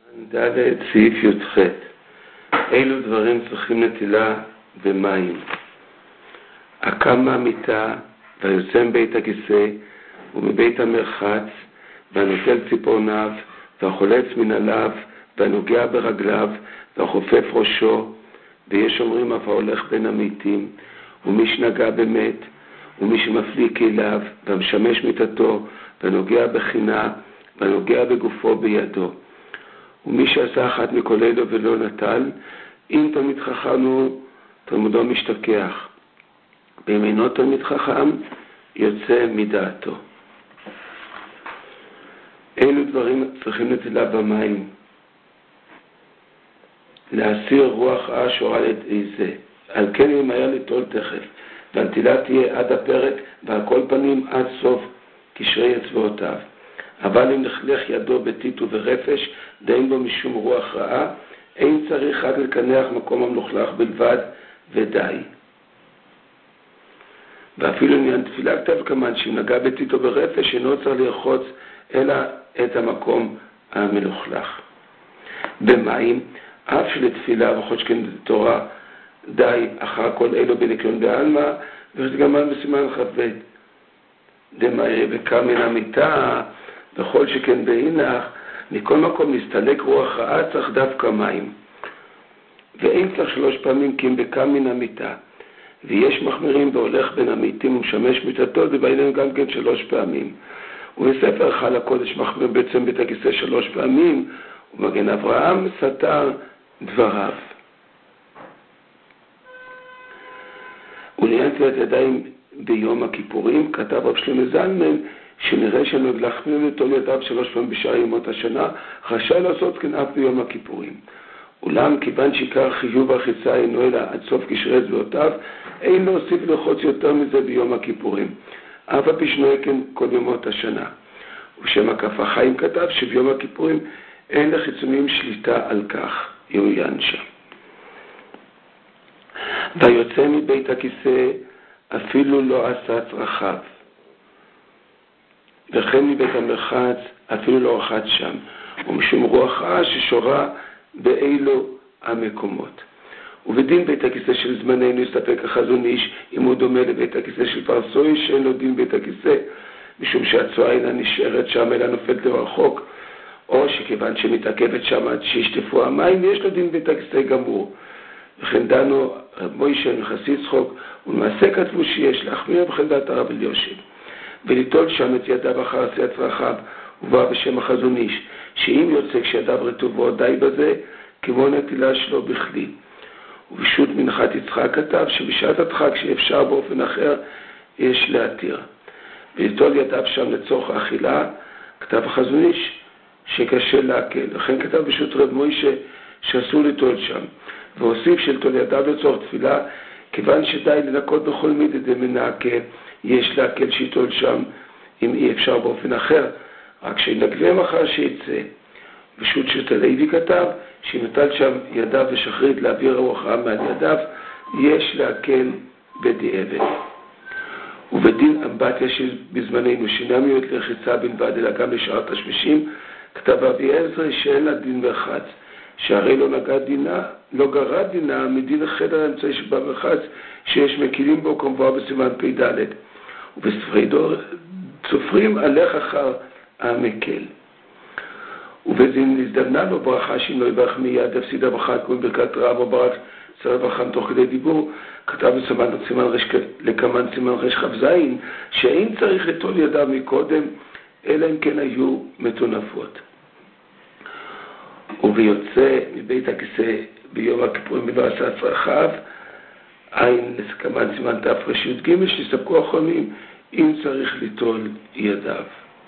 ד' סעיף י"ח. אילו דברים צריכים נטילה במים? הקם מהמיטה והיוצא מבית הכיסא ומבית המרחץ והנוטל ציפורניו והחולץ מנעליו והנוגע ברגליו והחופף ראשו, ויש אומרים אף ההולך בין המתים, ומי שנגע במת ומי שמפליא כליו והמשמש מיטתו והנוגע בחינה והנוגע בגופו בידו, ומי שעשה אחת מכל אלו ולא נטל, אם תלמיד חכם הוא תלמודו משתכח, ואם אינו תלמיד חכם יוצא מדעתו. אילו דברים צריכים נטילה במים? להסיר רוח רעה שורה על ידי זה, על כן ימהר ליטול תכף, והנטילה תהיה עד הפרק ועל כל פנים עד סוף קשרי אצבעותיו. אבל אם לכלך ידו בטיט וברפש, דין בו משום רוח רעה, אין צריך רק לקנח מקום המלוכלך בלבד ודי. ואפילו עניין תפילה כתב כמן, שאם נגע בטיט או ברפש, אינו צריך לרחוץ אלא את המקום המלוכלך. במים, אף שלתפילה וחוד שכן תורה, די אחר כל אלו בניקיון בעלמא, ושגמל בסימן כ"ב. דמאי וקם מן המיטה, וכל שכן בהינך, מכל מקום נסתלק רוח רעה, צריך דווקא מים. ואין צריך 3 פעמים כי אם בקם מן המיטה. ויש מחמירים והולך בין המיטים ומשמש מיטתו, ובעינינו גם כן 3 פעמים. ובספר חל הקודש מחמיר בעצם בית הכיסא 3 פעמים, ומגן אברהם סתר דבריו. ולעניין נטילת ידיים ביום הכיפורים, כתב רב שלמה זלמן, שנראה שנוהג להחמיר ליטול ידיו 3 פעמים בשאר ימות השנה, רשאי לעשות כן אף ביום הכיפורים. אולם כיוון שעיקר חיוב הרחיצה אינו אלא עד סוף קשרי אצבעותיו, אין להוסיף לרחוץ יותר מזה ביום הכיפורים, אף על פי שנוהג כן כל ימות השנה. ובשם הכף החיים כתב שביום הכיפורים אין לחיצונים שליטה על כך, יעוין שם. ויוצא מבית הכיסא אפילו לא עשה צרכיו, וכן מבית המרחץ אפילו לא רחץ שם, ומשום רוח רעה ששורה באילו המקומות. ובדין בית הכיסא של זמננו יסתפק החזון איש, אם הוא דומה לבית הכיסא של פרסוי שאין לו דין בית הכיסא, משום שהצועה אינה נשארת שם אלא נופלת לרחוק, או שכיוון שמתעכבת שם עד שישטפו המים, יש לו דין בית הכיסא גמור. וכן דנו רב מוישה וחסיד צחוק, ולמעשה כתבו שיש להחמיר בכן דעת הרב אלישיב, וליטול שם את ידיו אחר עשיית צרכיו, ובא בשם החזון איש, שאם יוצא כשידיו רטובות די בזה, כמו נטילה שלו בכלי. ובשו"ת מנחת יצחק כתב שבשעת הדחק שאפשר באופן אחר יש להתיר. וליטול ידיו שם לצורך האכילה, כתב החזון איש שקשה להקל. לכן כתב בשו"ת רב מוישה שאסור ליטול שם. והוסיף שליטול ידיו לצורך תפילה, כיוון שדי לנקות בכל מידה דמנקה, יש להקל שיטול שם אם אי אפשר באופן אחר, רק שנגבם אחר שיצא. ושו"ת שו"ת הלוי כתב שנטל שם ידיו ושחרית להעביר רוח רעה מעל ידיו, יש להקל בדיעבד. ובדין אמבטיה שבזמננו שינה מיועדת לרחיצה בלבד אלא גם לשאר תשמישים, כתב אבי עזרא שאין לה דין מרחץ, שהרי לא גרע דינה מדין החדר האמצעי שבמרחץ שיש מקילים בו כמובן בסימן פ"ד, ובספרי דור צופרים הלך אחר המקל. ובדין נזדמנה לו ברכה שאם לא יברך מיד יפסיד הברכה כמו ברכת רב או ברק צרב החם תוך כדי דיבור, כתב בסימן לקמן סימן רש כ"ז שאין צריך ליטול ידיו מקודם אלא אם כן היו מטונפות. וביוצא מבית הכיסא ביום הכיפורים ולא עשה צרכיו, עין לסכמן סימן תר"ג שספקו החומים אם צריך ליטול ידיו.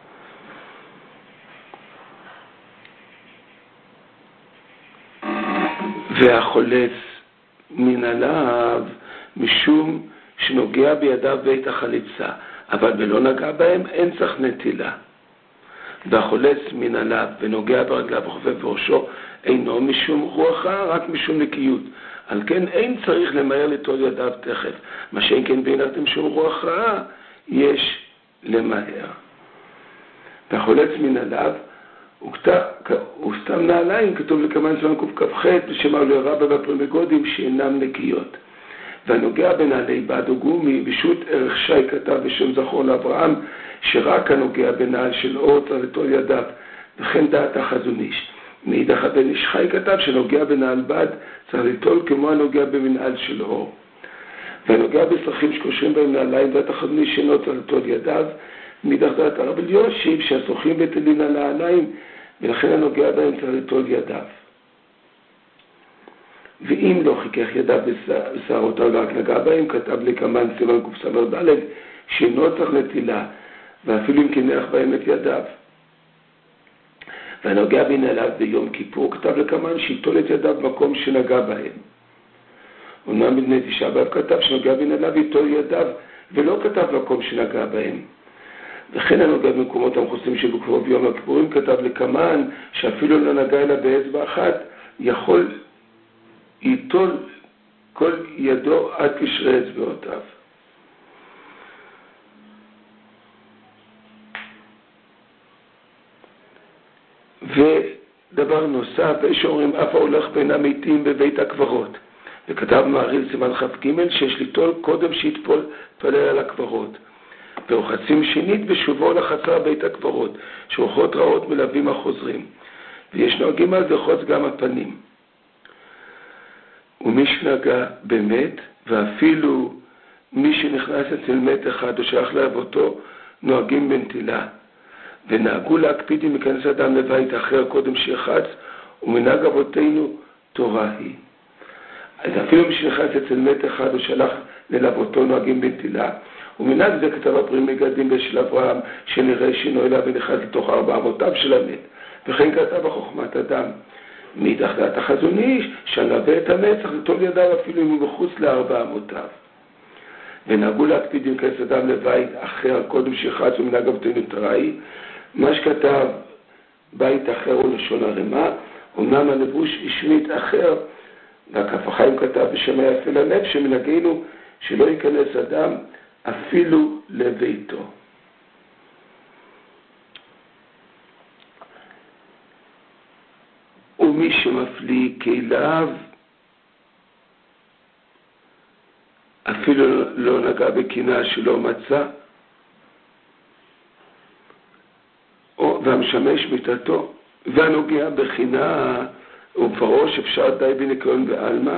והחולץ מנעליו משום שנוגע בידיו בעת החליצה, אבל בלא נגע בהם אין צריך נטילה. והחולץ מנעליו ונוגע ברגליו וחופף בראשו אינו משום רוח רעה, רק משום נקיות. על כן אין צריך למהר ליטול ידיו תכף, מה שאין כן בעינת משום רוח רעה יש למהר. והחולץ מנעליו וסתם נעליים כתוב לכמן זמן קכ"ח ושמר לרבה והפרמגודים שאינם נקיות. והנוגע בנעלי בד או גומי, בשו"ת ערך שי כתב בשם זכור לאברהם, שרק הנוגע בנעל של אור צריך ליטול ידיו, וכן דעת החזון איש. מאידך הבן איש חי כתב שנוגע בנעל בד צריך ליטול כמו הנוגע במנעל של אור. והנוגע בסרחים שקושרים בהם נעליים, דעת החזון איש שאינו צריך ליטול ידיו. מאידך דעת הרב אלישיב שהסרחים בטלים על העיניים, ולכן הנוגע בהם צריך ליטול ידיו. ואם לא חיכך ידיו בשערותיו ורק נגע בהם, כתב לכמן סימן קס"ד שאינו צריך נטילה, ואפילו אם קינח בהם את ידיו. והנוגע בנעליו ביום כיפור, כתב לכמן שיטול את ידיו במקום שנגע בהם. אומנם בבני תשעה באב כתב שנוגע בנעליו יטול ידיו, ולא כתב במקום שנגע בהם. וכן הנוגע במקומות המכוסים שבקרוב ביום הכיפורים, כתב לכמן שאפילו לא נגע אלא באצבע אחת, יכול ייטול כל ידו עד קשרי אצבעותיו. ודבר נוסף, יש אומרים אף ההולך בין המתים בבית הקברות, וכתב מעריל סימן כ"ג שיש ליטול קודם שיתפלל על הקברות, ורוחצים שנית בשובו לחצר בית הקברות, שרוחות רעות מלווים החוזרים, ויש נוהגים על זה חוץ גם הפנים. ומי שנגע באמת, ואפילו מי שנכנס אצל מת אחד או שייך לאבותו, נוהגים בנטילה. ונהגו להקפיד אם יכנס אדם לבית אחר קודם שיחץ, ומנהג אבותינו תורה היא. אז אפילו מי שנכנס אצל מת אחד או שלח לאבותו נוהגים בנטילה, ומנהג זה כתב הפרים מגדים בשל אברהם, שנראה שינו אליו ונכנס לתוך 4 אמותיו של המת. וכן כתב החוכמת אדם. מאידך דעת החזון איש, שנלווה את המת צריך ליטול ידיו אפילו אם הוא מחוץ ל4 אמותיו. ונהגו להקפיד אם יכנס אדם לבית אחר קודם שיחץ ומנהג אבותינו תורה היא. מה שכתב בית אחר הוא לשון הרמה, אומנם הלבוש השמיט אחר, והכף החיים כתב בשם היפה ללב שמנהגנו שלא ייכנס אדם אפילו לביתו. ומי שמפליא כליו אפילו לא נגע בקינה שלא מצא, והמשמש מיתתו, והנוגע בחינה ופרוש אפשר די בניקיון בעלמא,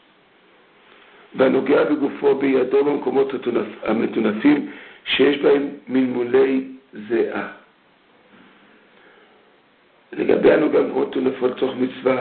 והנוגע בגופו בידו במקומות המטונפים שיש בהם מלמולי זיעה. לגבי הנוגע במקומות מטונפות צורך מצווה,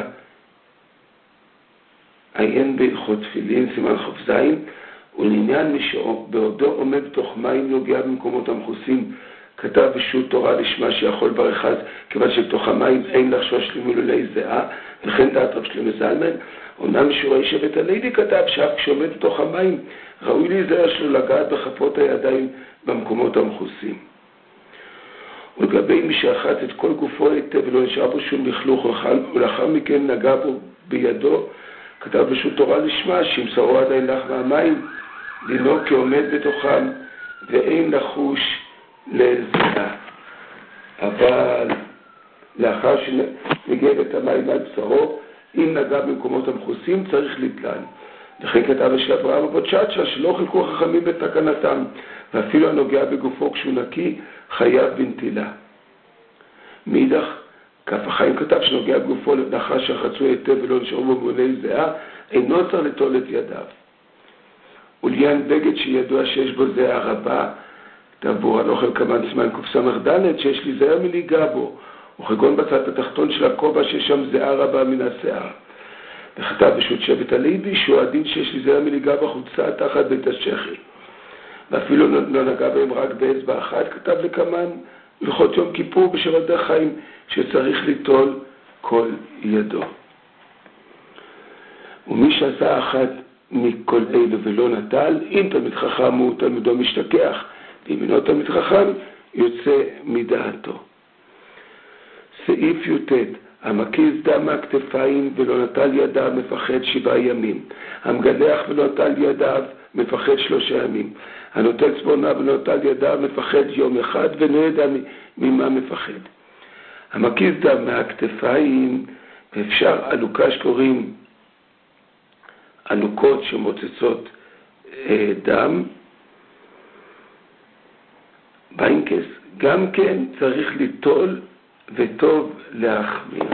עיין בהלכות תפילין, סימן כ"ז, ולעניין מי שבעודו עומד בתוך מים נוגע במקומות המכוסים, כתב בשו"ת תורה לשמה שיכול ברכז, כיוון שבתוך המים אין לחשוש למילולי זיעה, וכן דעת רב שלמה זלמן. אומנם שיעורי שבט הלוי כתב שאף כשעומד בתוך המים ראוי להיזהר שלו לגעת בכפות הידיים במקומות המכוסים. ולגבי מי שרחץ את כל גופו היטב ולא נשאר בו שום לכלוך, ולאחר מכן נגע בו בידו, כתב בשו"ת תורה לשמה שימסרו עדיין לך מהמים, דינו כעומד בתוכם ואין לחוש לזיעה. אבל לאחר שנגע את המים על בשרו, אם נגע במקומות המכוסים צריך לטלן. וכן כתב של אברהם אבותשצ'ה שלא חילקו חכמים בתקנתם, ואפילו הנוגע בגופו כשהוא נקי חייב בנטילה. מאידך כף החיים כתב שנוגע בגופו לאחר שחצו היטב ולא נשארו בו מלמולי זיעה, אינו צריך ליטול את ידיו. ולעניין בגד שידוע שיש בו זיעה רבה, תעבור על אוכל כמן סימן קס"ד שיש להיזהר מליגע בו, וכגון בצד התחתון של הכובע שיש שם זיעה רבה מן השיער. וכתב בשו"ת שבט הלוי שהוא הדין שיש להיזהר מליגע בחולצה תחת בית השחי, ואפילו לא נגע בהם רק באצבע אחת. כתב לכמן הלכות יום כיפור בשבט החיים שצריך ליטול כל ידו. ומי שעשה אחת מכל אלו ולא נטל, אם תלמיד חכם הוא תלמידו משתכח, ואם אינו תלמיד חכם יוצא מדעתו. סעיף י"ט, המקיז דם מהכתפיים ולא נטל ידיו מפחד 7 ימים, המגלח ולא נטל ידיו מפחד 3 ימים, הנוטל צפונה ולא נטל ידיו מפחד יום אחד ולא ידע ממה מפחד. המקיז דם מהכתפיים, ואפשר עלוקה שקוראים עלוקות שמוצצות דם, באינקס, גם כן צריך ליטול וטוב להחמיר.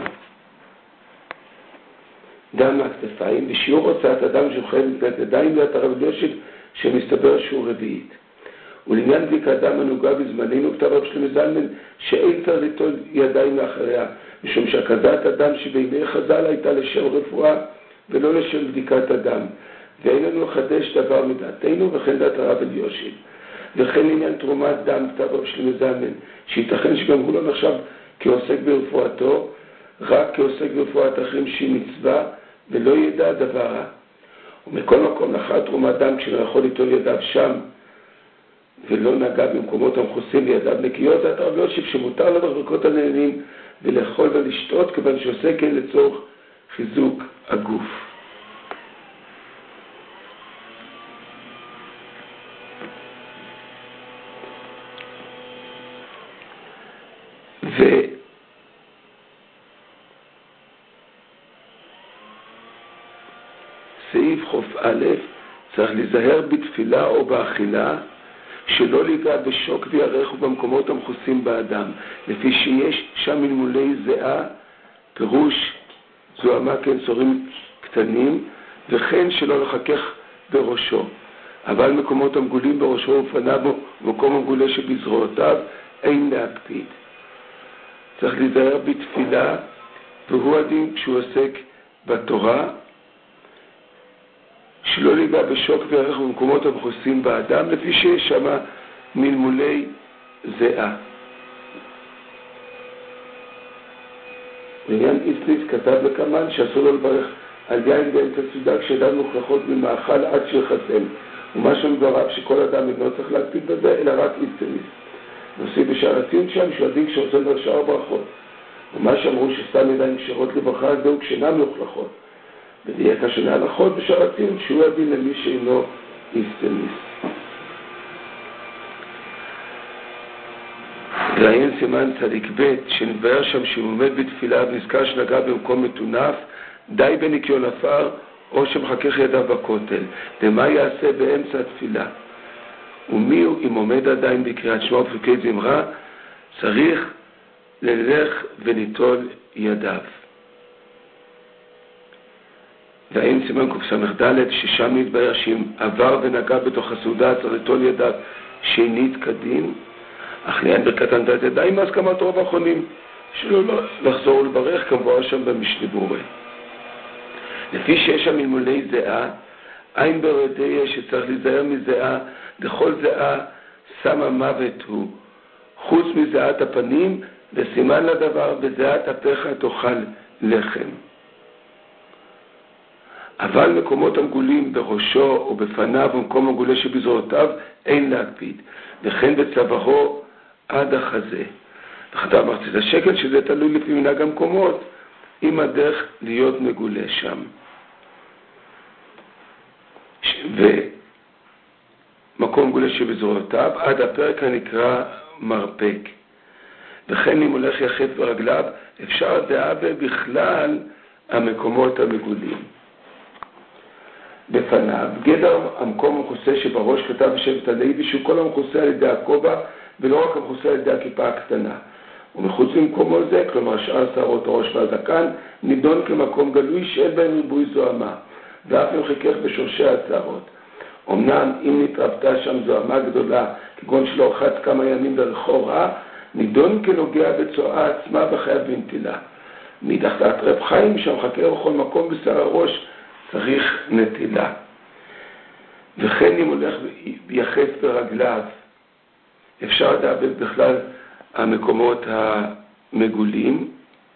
דם מהכתפיים, ושיעור הוצאת הדם שחייב מפלט ידיים ואת הרב יושב שמסתבר שהוא רביעית. ולעניין בדיקת דם הנוגע בזמננו, כתב רב שלמה זלמן שאין צריך ליטול ידיים לאחריה, משום שהקדת הדם שבימי חז"ל הייתה לשם רפואה ולא לשם בדיקת הדם, ואין לנו לחדש דבר מדעתנו וכן דעת הרב יושב. וכן עניין תרומת דם, כתב רב שלמה זלמן, שייתכן שגם הוא לא נחשב כעוסק ברפואתו, רק כעוסק ברפואת אחרים שהיא מצווה ולא ידע דבר. ומכל מקום לאחר תרומת דם כשלא יכול ליטול ידיו שם ולא נגע במקומות המכוסים וידיו נקיות, זה הרב יושב שמותר לו בברכות הנהנים ולאכול ולשתות, כיוון שעושה כן לצורך חיזוק הגוף. סעיף חוף א', צריך להיזהר בתפילה או באכילה שלא ליגע בשוק וירך ובמקומות המכוסים באדם, לפי שיש שם מלמולי זיעה, פירוש זוהמה כן צורים קטנים, וכן שלא לחכך בראשו, אבל מקומות המגולים בראשו ופניו ומקום המגולה שבזרועותיו אין להקפיד. צריך להיזהר בתפילה, והוא הדין כשהוא עוסק בתורה, שלא ליגע בשוק וערך במקומות המכוסים באדם, לפי שיש שם מלמולי זיעה. בעניין איסליס כתב לקמן שאסור לו לברך על יין באמצע סעודה כשידיו מוכרחות ממאכל עד שיחסן, ומה שמדבריו שכל אדם אינו צריך להקפיד בזה, אלא רק איסליס. נוסיף בשער הציון שם שעדיק שרוצה לדבר שאר ברכות, ומה שאמרו שסתם ידיים כשרות לברכה זהו כשאינם מוכרחות, ודייק השנה הלכות בשער הציון שהוא הדין למי שאינו איסטניס. לעיין סימן צדיק ב' שנתבהר שם שהוא עומד בתפילה ונזכר שנגע במקום מטונף, די בניקיון עפר או שמחכך ידיו בכותל, ומה יעשה באמצע התפילה? ומי הוא אם עומד עדיין בקריאת שמע ופרקי זמרה, צריך ללך וליטול ידיו. והאם סימן קס"ד ששם נתבהר שאם עבר ונגע בתוך הסעודה צריך ליטול ידיו שנית כדין, אך לעיין ברכת נטילת ידיים מהסכמת רוב האחרונים שלא לחזור ולברך כמבואר שם במשנה ברורה. לפי שיש שם מלמולי זיעה, אין ברדיה שצריך להיזהר מזיעה, לכל זיעה שמה מוות הוא, חוץ מזיעת הפנים וסימן לדבר בזיעת אפיך תאכל לחם. אבל מקומות המגולים בראשו או בפניו ומקום המגולה שבזרועותיו אין להקפיד, וכן בצווארו עד החזה. וכתב מחצית השקל שזה תלוי לפי מנהג המקומות עם הדרך להיות מגולה שם. ומקום מגולה שבזרועותיו עד הפרק הנקרא מרפק. וכן אם הולך יחף ברגליו אפשר דעה בכלל המקומות המגולים. בפניו, גדר המקום המכוסה שבראש כתב בשבט הלוי שהוא כל המכוסה על ידי הכובע ולא רק המכוסה על ידי הכיפה הקטנה. ומחוץ למקומו זה, כלומר שאר שערות הראש והזקן, נידון כמקום גלוי שאין בהם ריבוי זוהמה, ואף אם חיכך בשורשי השערות. אמנם אם נתרבתה שם זוהמה גדולה, כגון שלא רחץ כמה ימים דרכו רע, נידון כנוגע בצואה עצמה וחייב בנטילה. מדחת רב חיים שם חכה בכל מקום בשר הראש, צריך נטילה. וכן אם הולך יחף ברגליו, אפשר לדעת בכלל המקומות המגולים.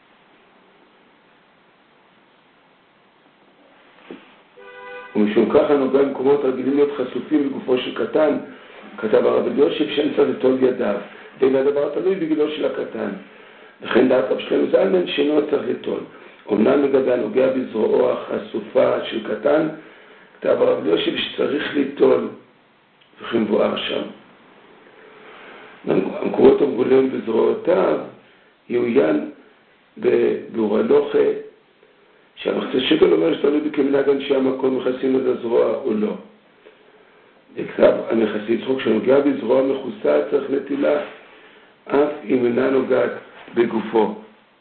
ומשום ככה נוגע מקומות רגילים להיות חשופים לגופו של קטן, כתב הרב יושב שאין צריך לטול ידיו, ואין הדבר תלוי בגילו של הקטן. וכן דעת רב שלמה זלמן שאינו צריך לטול. אומנם לגבי הנוגע בזרועו החשופה של קטן, כתב הרב יושב שצריך ליטול, וכן מבואר שם. המקומות המגולים בזרועותיו, יעוין בביאור הלוכה, שהמחצה שקל אומר שתלוי בכמנהג אנשי המקום מכסים את הזרוע או לא. בכתב המכסי צחוק שנוגע בזרוע מכוסה צריך נטילה, אף אם אינה נוגעת בגופו.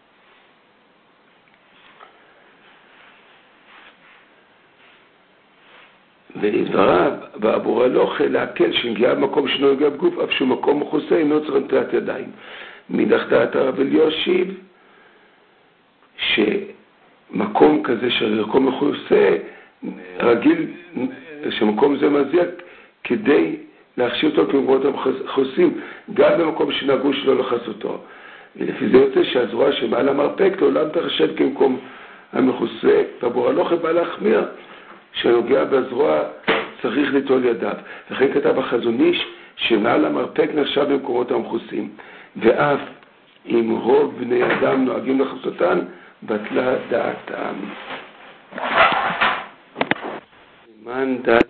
ולדבריו, בעבור הלוכה להקל שנגיעה במקום שנוגע בגוף, אף שהוא מקום מכוסה אינו צריך נטילת ידיים. מדחת הרב אלישיב, שמקום כזה שמקום מכוסה, רגיל שמקום זה מזיע כדי להכשיר אותו כמקומות המכוסים, גם במקום שנהגו שלא לחס אותו. ולפי זה יוצא שהזרוע שמעל המרפק לעולם תחשב כמקום המכוסה, בעבור הלוכה בא להחמיר, שנוגע בזרוע צריך ליטול ידיו. לכן כתב החזון איש שמעל המרפק נחשב במקומות המכוסים, ואף אם רוב בני אדם נוהגים לחס אותן, בטלה דעתם. סימן ד'